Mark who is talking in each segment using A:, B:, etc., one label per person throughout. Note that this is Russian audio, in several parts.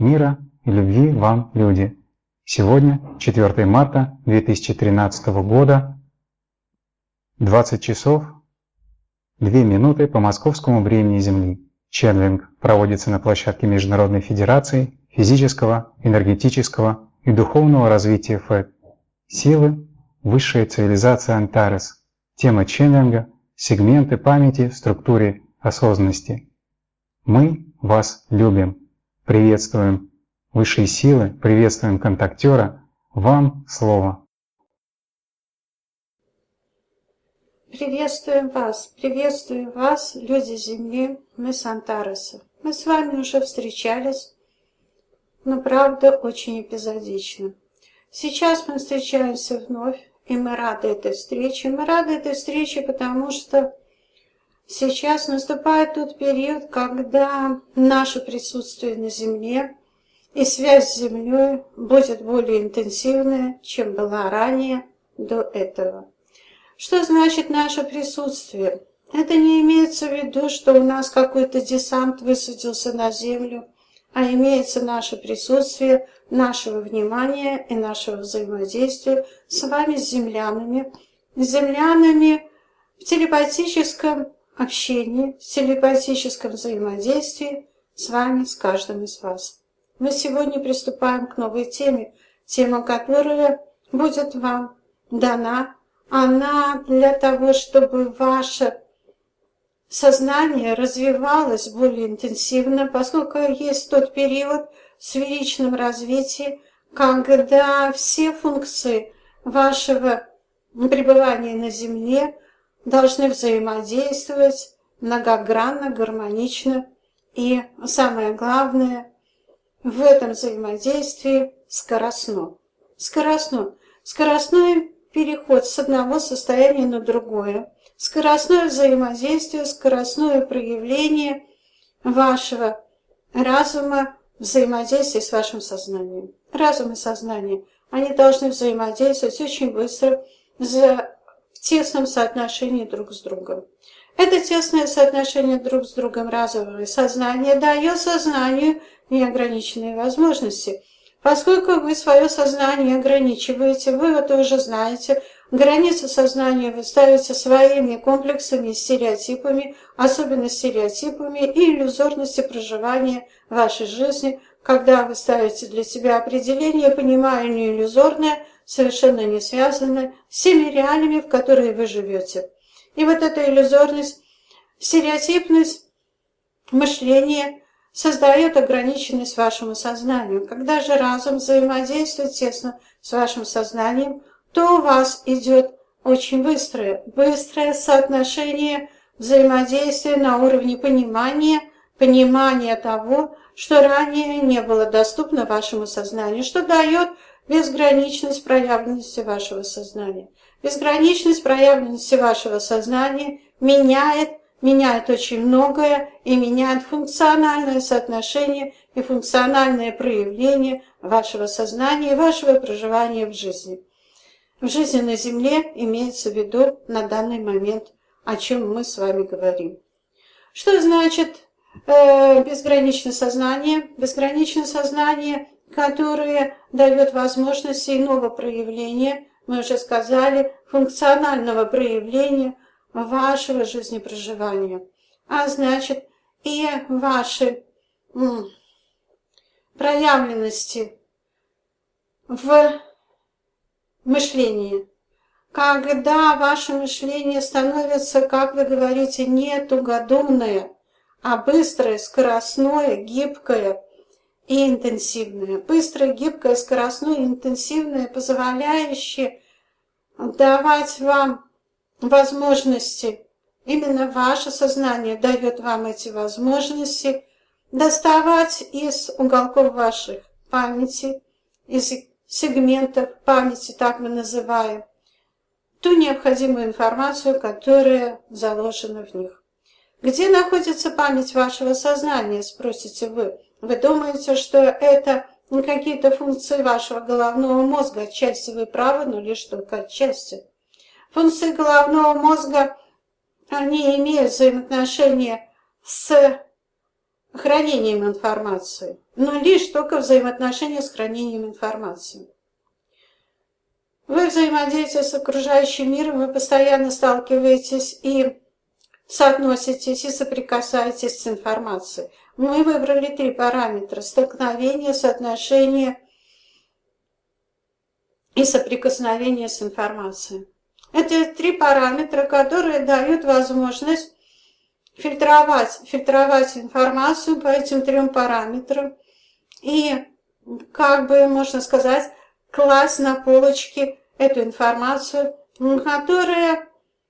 A: Мира и любви вам, люди! Сегодня, 4 марта 2013 года, 20 часов 2 минуты по московскому времени Земли. Ченнелинг проводится на площадке Международной Федерации физического, энергетического и духовного развития ФЭД. Силы – высшая цивилизация Антарес. Тема ченнелинга – сегменты памяти в структуре осознанности. Мы вас любим. Приветствуем высшие силы, приветствуем контактера. Вам слово.
B: Приветствуем вас, люди Земли, мы с Антареса. Мы с вами уже встречались, но правда очень эпизодично. Сейчас мы встречаемся вновь, и мы рады этой встрече. Мы рады этой встрече, потому что сейчас наступает тот период, когда наше присутствие на Земле и связь с Землей будет более интенсивная, чем была ранее до этого. Что значит наше присутствие? Это не имеется в виду, что у нас какой-то десант высадился на Землю, а имеется наше присутствие, нашего внимания и нашего взаимодействия с вами, с землянами в телепатическом общении, в телепатическом взаимодействии с вами, с каждым из вас. Мы сегодня приступаем к новой теме, тема, которая будет вам дана. Она для того, чтобы ваше сознание развивалось более интенсивно, поскольку есть тот период в сферичном развитии, когда все функции вашего пребывания на Земле должны взаимодействовать многогранно, гармонично и, самое главное, в этом взаимодействии скоростно. Скоростной переход с одного состояния на другое, скоростное взаимодействие, скоростное проявление вашего разума, взаимодействие с вашим сознанием. Разум и сознание, они должны взаимодействовать очень быстро в тесном соотношении друг с другом. Это тесное соотношение друг с другом разума и сознания дает сознанию неограниченные возможности. Поскольку вы свое сознание ограничиваете, вы это уже знаете, границы сознания вы ставите своими комплексами, стереотипами, особенно стереотипами и иллюзорности проживания вашей жизни, когда вы ставите для себя определение, понимая иллюзорное, совершенно не связанное с теми реалиями, в которые вы живете. И вот эта иллюзорность, стереотипность мышления создает ограниченность вашему сознанию. Когда же разум взаимодействует тесно с вашим сознанием, то у вас идет очень быстрое соотношение взаимодействия на уровне понимания того, что ранее не было доступно вашему сознанию, что дает безграничность проявленности вашего сознания. Безграничность проявленности вашего сознания меняет очень многое и меняет функциональное соотношение и функциональное проявление вашего сознания и вашего проживания в жизни. В жизни на Земле имеется в виду на данный момент, о чем мы с вами говорим. Что значит безграничное сознание? Безграничное сознание, которое дает возможности иного проявления, мы уже сказали, функционального проявления вашего жизнепроживания, а значит и ваши проявленности в мышлении. Когда ваше мышление становится, как вы говорите, не тугодумное, а быстрое, скоростное, гибкое и интенсивное. Быстрое, гибкое, скоростное и интенсивное, позволяющее давать вам возможности, именно ваше сознание дает вам эти возможности доставать из уголков ваших памяти, из сегментов памяти, так мы называем, ту необходимую информацию, которая заложена в них. Где находится память вашего сознания, спросите вы? Вы думаете, что это какие-то функции вашего головного мозга? Отчасти вы правы, но лишь только отчасти. Функции головного мозга, они имеют взаимоотношения с хранением информации, но лишь только взаимоотношения с хранением информации. Вы взаимодействуете с окружающим миром, вы постоянно сталкиваетесь и соотноситесь, и соприкасаетесь с информацией. Мы выбрали 3 параметра: столкновение, соотношение и соприкосновение с информацией. Это 3 параметра, которые дают возможность фильтровать информацию по этим 3 параметрам и, как бы можно сказать, класть на полочки эту информацию, которая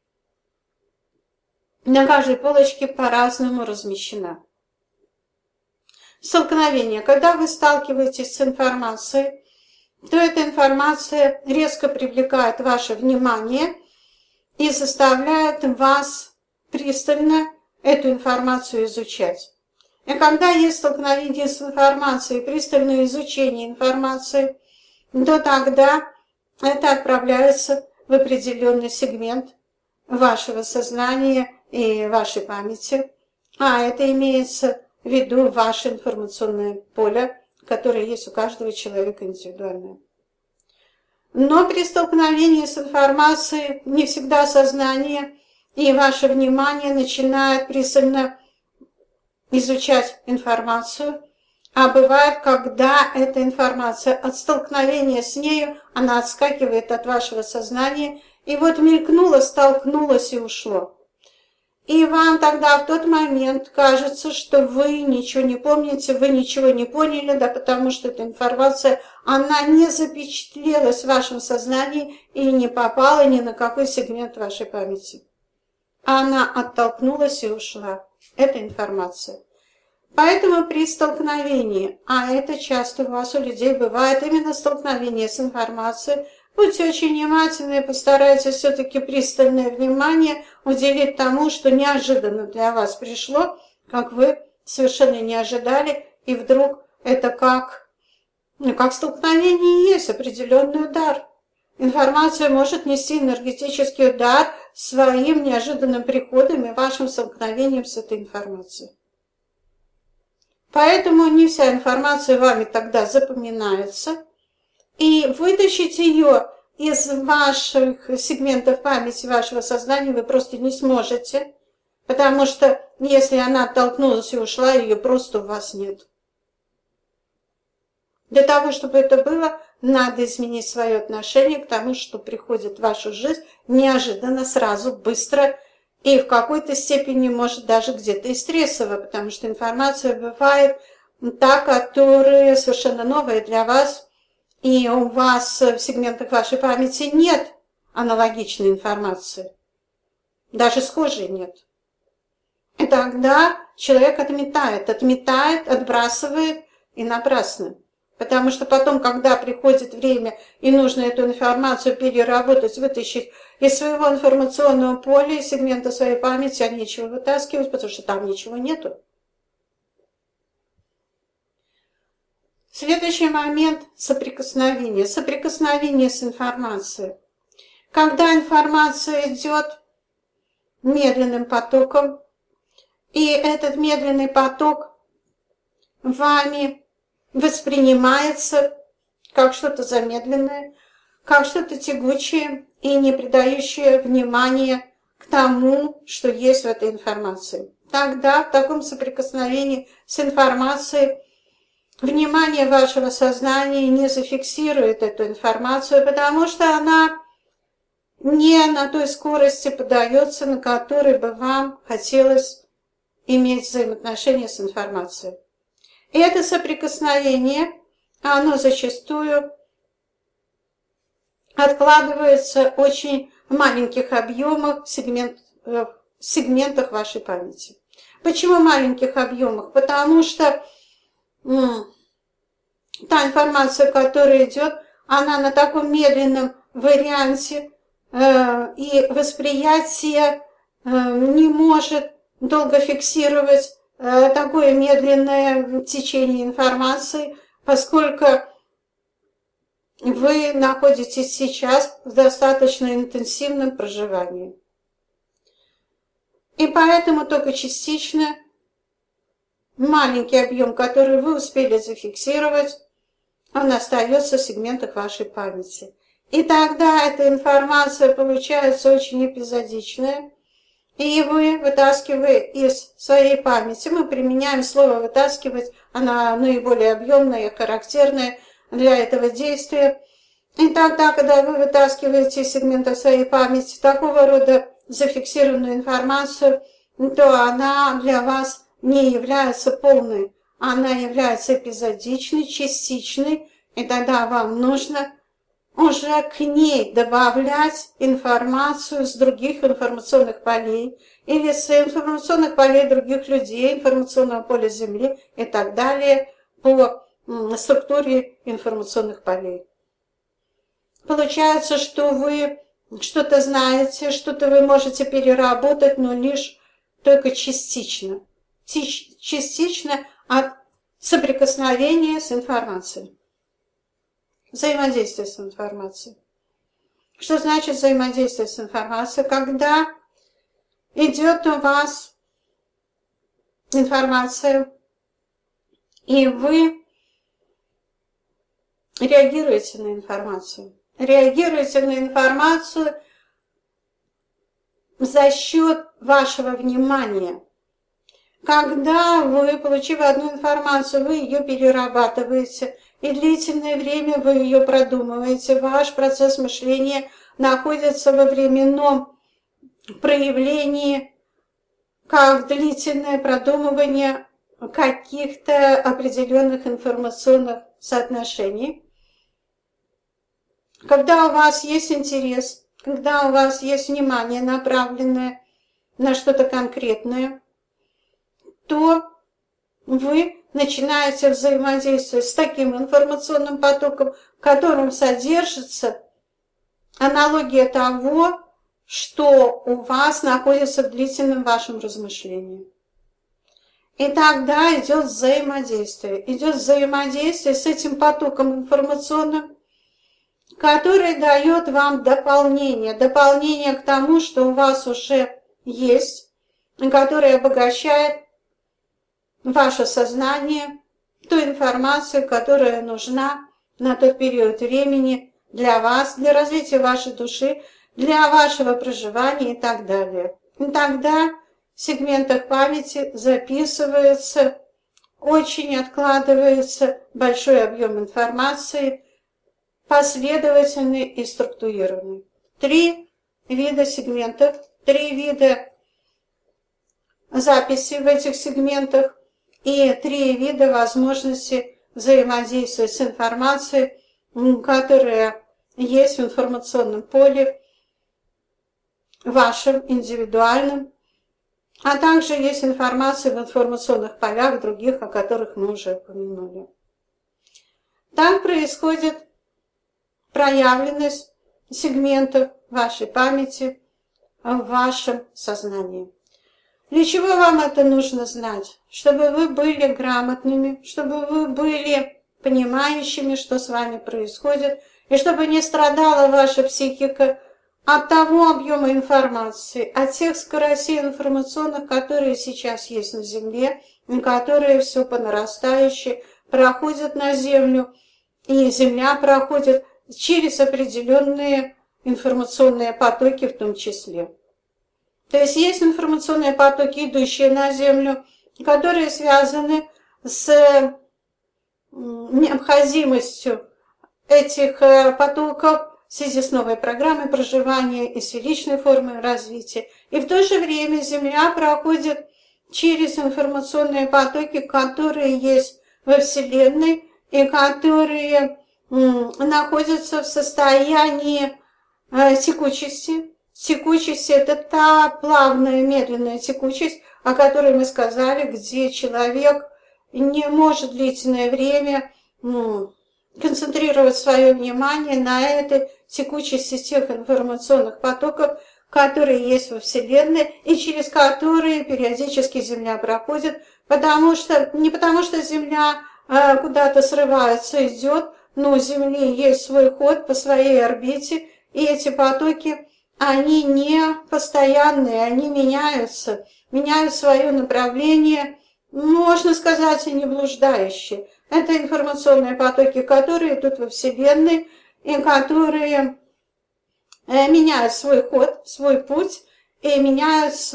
B: на каждой полочке по-разному размещена. Столкновение. Когда вы сталкиваетесь с информацией, то эта информация резко привлекает ваше внимание и заставляет вас пристально эту информацию изучать. И когда есть столкновение с информацией, пристальное изучение информации, то тогда это отправляется в определенный сегмент вашего сознания и вашей памяти, а это имеется в виду ваше информационное поле, которое есть у каждого человека индивидуальное. Но при столкновении с информацией не всегда сознание и ваше внимание начинает пристально изучать информацию, а бывает, когда эта информация от столкновения с нею, она отскакивает от вашего сознания, и вот мелькнуло, столкнулось и ушло. И вам тогда в тот момент кажется, что вы ничего не помните, вы ничего не поняли, да потому что эта информация, она не запечатлелась в вашем сознании и не попала ни на какой сегмент вашей памяти. Она оттолкнулась и ушла. Это информация. Поэтому при столкновении, а это часто у вас, у людей бывает именно столкновение с информацией, будьте очень внимательны и постарайтесь все-таки пристальное внимание уделить тому, что неожиданно для вас пришло, как вы совершенно не ожидали, и вдруг это как столкновение есть, определенный удар. Информация может нести энергетический удар своим неожиданным приходом и вашим столкновением с этой информацией. Поэтому не вся информация вами тогда запоминается, и вытащить ее из ваших сегментов памяти, вашего сознания вы просто не сможете, потому что если она оттолкнулась и ушла, ее просто у вас нет. Для того, чтобы это было, надо изменить свое отношение к тому, что приходит в вашу жизнь неожиданно, сразу, быстро и в какой-то степени, может, даже где-то и стрессово, потому что информация бывает та, которая совершенно новая для вас, и у вас в сегментах вашей памяти нет аналогичной информации, даже схожей нет. И тогда человек отметает, отбрасывает и напрасно. Потому что потом, когда приходит время и нужно эту информацию переработать, вытащить из своего информационного поля, из сегмента своей памяти, а нечего вытаскивать, потому что там ничего нету. Следующий момент – соприкосновение. Соприкосновение с информацией. Когда информация идет медленным потоком, и этот медленный поток вами воспринимается как что-то замедленное, как что-то тягучее и не придающее внимания к тому, что есть в этой информации. Тогда в таком соприкосновении с информацией внимание вашего сознания не зафиксирует эту информацию, потому что она не на той скорости подается, на которой бы вам хотелось иметь взаимоотношения с информацией. И это соприкосновение, оно зачастую откладывается в очень маленьких объемах, сегментах вашей памяти. Почему маленьких объемах? Потому что та информация, которая идет, она на таком медленном варианте, и восприятие не может долго фиксировать такое медленное течение информации, поскольку вы находитесь сейчас в достаточно интенсивном проживании. И поэтому только частично маленький объем, который вы успели зафиксировать, он остается в сегментах вашей памяти. И тогда эта информация получается очень эпизодичная, и вы, вытаскивая из своей памяти, мы применяем слово «вытаскивать», оно наиболее объемное и характерное для этого действия. И тогда, когда вы вытаскиваете из сегментов своей памяти такого рода зафиксированную информацию, то она для вас не является полной, она является эпизодичной, частичной, и тогда вам нужно уже к ней добавлять информацию с других информационных полей или с информационных полей других людей, информационного поля Земли и так далее по структуре информационных полей. Получается, что вы что-то знаете, что-то вы можете переработать, но лишь только частично. Частично от соприкосновения с информацией. Взаимодействие с информацией. Что значит взаимодействие с информацией? Когда идет у вас информация, и вы реагируете на информацию. Реагируете на информацию за счет вашего внимания. Когда вы, получив одну информацию, вы ее перерабатываете, и длительное время вы ее продумываете, ваш процесс мышления находится во временном проявлении, как длительное продумывание каких-то определенных информационных соотношений. Когда у вас есть интерес, когда у вас есть внимание, направленное на что-то конкретное, то вы начинаете взаимодействовать с таким информационным потоком, в котором содержится аналогия того, что у вас находится в длительном вашем размышлении. И тогда идет взаимодействие. Идет взаимодействие с этим потоком информационным, который дает вам дополнение к тому, что у вас уже есть, который обогащает ваше сознание, ту информацию, которая нужна на тот период времени для вас, для развития вашей души, для вашего проживания и так далее. И тогда в сегментах памяти записывается, очень откладывается большой объем информации, последовательный и структурированный. 3 вида сегментов, 3 вида записи в этих сегментах и 3 вида возможности взаимодействия с информацией, которая есть в информационном поле вашем, индивидуальном, а также есть информация в информационных полях других, о которых мы уже упомянули. Так происходит проявленность сегментов вашей памяти в вашем сознании. Для чего вам это нужно знать? Чтобы вы были грамотными, чтобы вы были понимающими, что с вами происходит, и чтобы не страдала ваша психика от того объема информации, от тех скоростей информационных, которые сейчас есть на Земле, и которые все по нарастающей проходят на Землю, и Земля проходит через определенные информационные потоки в том числе. То есть есть информационные потоки, идущие на Землю, которые связаны с необходимостью этих потоков в связи с новой программой проживания и с личной формой развития. И в то же время Земля проходит через информационные потоки, которые есть во Вселенной и которые находятся в состоянии текучести. Текучесть – это та плавная, медленная текучесть, о которой мы сказали, где человек не может длительное время концентрировать свое внимание на этой текучести тех информационных потоков, которые есть во Вселенной и через которые периодически Земля проходит, не потому что Земля куда-то срывается, идет, но у Земли есть свой ход по своей орбите, и эти потоки, они не постоянные, они меняют свое направление можно сказать, и не блуждающие. Это информационные потоки, которые идут во Вселенной и которые меняют свой ход, свой путь, и меняется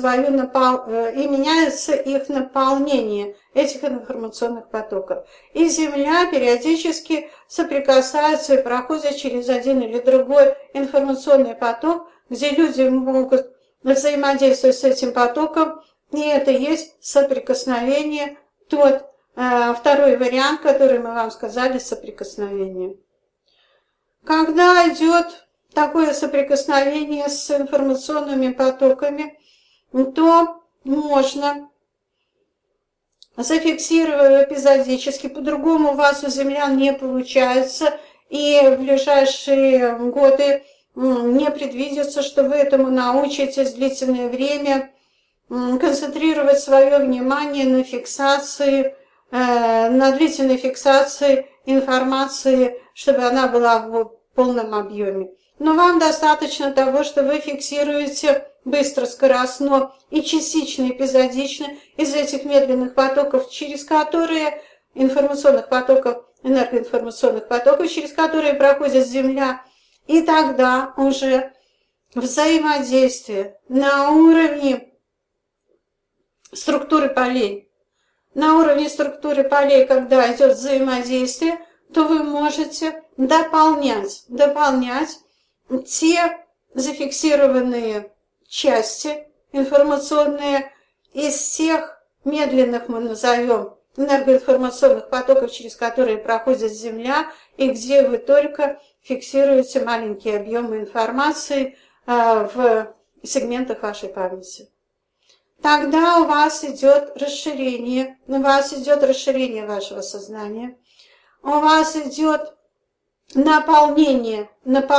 B: их наполнение этих информационных потоков. И Земля периодически соприкасается и проходит через один или другой информационный поток, где люди могут взаимодействовать с этим потоком, и это и есть соприкосновение, тот второй вариант, который мы вам сказали, соприкосновение. Когда идет такое соприкосновение с информационными потоками, то можно, зафиксируя эпизодически, по-другому у вас у землян не получается, и в ближайшие годы не предвидится, что вы этому научитесь длительное время концентрировать свое внимание на фиксации, на длительной фиксации информации, чтобы она была в полном объеме. Но вам достаточно того, что вы фиксируете быстро, скоростно и частично, эпизодично из этих медленных потоков, через которые информационных потоков, энергоинформационных потоков, через которые проходит Земля, и тогда уже взаимодействие на уровне структуры полей. На уровне структуры полей, когда идет взаимодействие, то вы можете дополнять те зафиксированные части информационные из тех медленных, мы назовем, энергоинформационных потоков, через которые проходит Земля, и где вы только фиксируете маленькие объемы информации в сегментах вашей памяти. Тогда у вас идет расширение, вашего сознания, у вас идет наполнение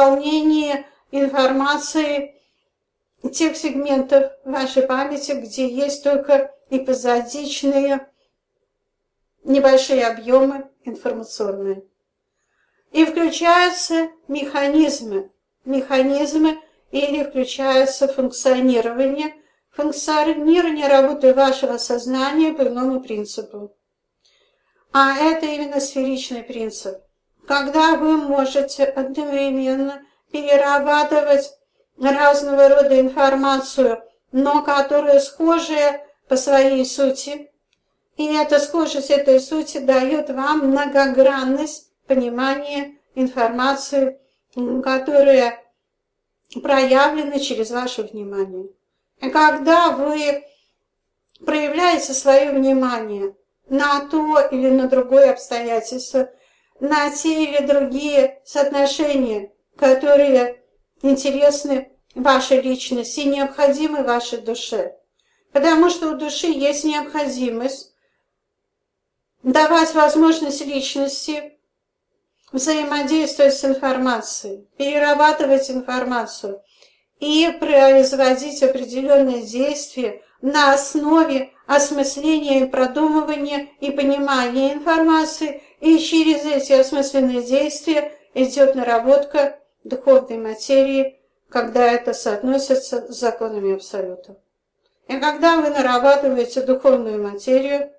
B: информации тех сегментов вашей памяти, где есть только эпизодичные небольшие объемы информационные. И включаются механизмы или включается функционирование работы вашего сознания по иному принципу. А это именно сферичный принцип. Когда вы можете одновременно перерабатывать разного рода информацию, но которая схожая по своей сути, и эта схожесть этой сути дает вам многогранность понимания информации, которая проявлена через ваше внимание. И когда вы проявляете свое внимание на то или на другое обстоятельство, на те или другие соотношения, которые интересны вашей личности и необходимы вашей душе. Потому что у души есть необходимость давать возможность личности взаимодействовать с информацией, перерабатывать информацию и производить определенные действия на основе осмысления и продумывания и понимания информации, и через эти осмысленные действия идет наработка духовной материи, когда это соотносится с законами Абсолюта. И когда вы нарабатываете духовную материю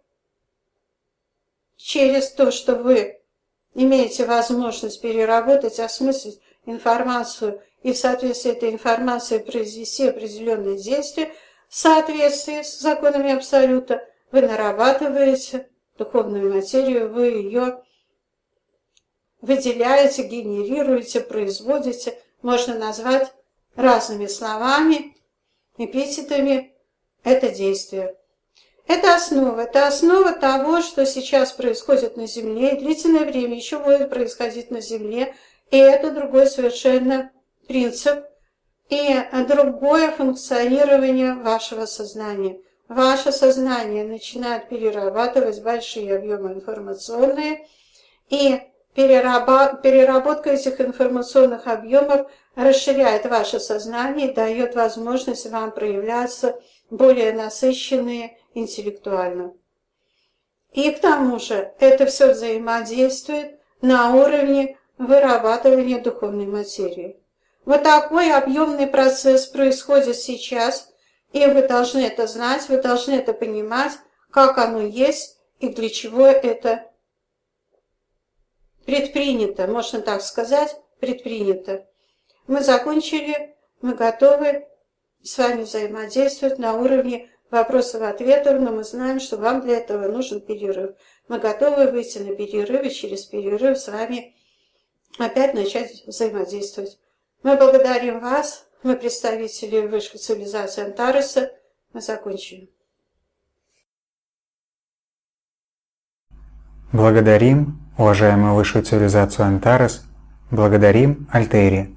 B: через то, что вы имеете возможность переработать, осмыслить информацию и в соответствии с этой информацией произвести определенные действия, в соответствии с законами Абсолюта, вы нарабатываете духовную материю, вы ее выделяете, генерируете, производите, можно назвать разными словами, эпитетами это действие. Это основа того, что сейчас происходит на Земле, и длительное время еще будет происходить на Земле, и это другой совершенно принцип, и другое функционирование вашего сознания. Ваше сознание начинает перерабатывать большие объемы информационные, и переработка этих информационных объемов расширяет ваше сознание и дает возможность вам проявляться более насыщенные интеллектуально. И к тому же это все взаимодействует на уровне вырабатывания духовной материи. Вот такой объемный процесс происходит сейчас, и вы должны это знать, вы должны это понимать, как оно есть и для чего это предпринято, можно так сказать, предпринято. Мы закончили, мы готовы с вами взаимодействовать на уровне вопросов-ответов, но мы знаем, что вам для этого нужен перерыв. Мы готовы выйти на перерыв и через перерыв с вами опять начать взаимодействовать. Мы благодарим вас, мы представители высшей цивилизации Антареса. Мы закончили.
A: Благодарим, уважаемую высшую цивилизацию Антарес, благодарим Альтери.